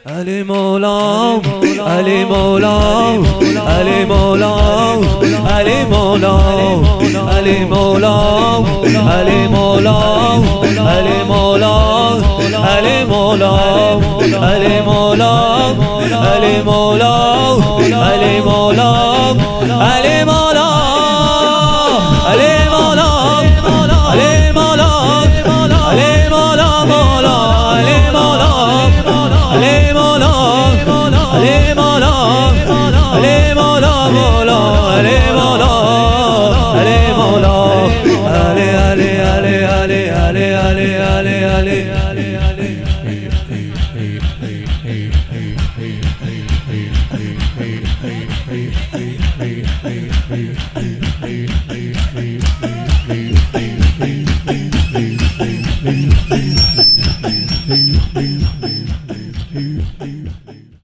علی مولا علی مولا علی مولا علی مولا علی مولا علی مولا علی مولا علی مولا علی مولا علی مولا علی مولا علی مولا علی مولا علی مولا علی مولا مولا علی مولا علی مولا علی مولا علی مولا مولا علی مولا علی مولا علی علی علی علی علی علی علی علی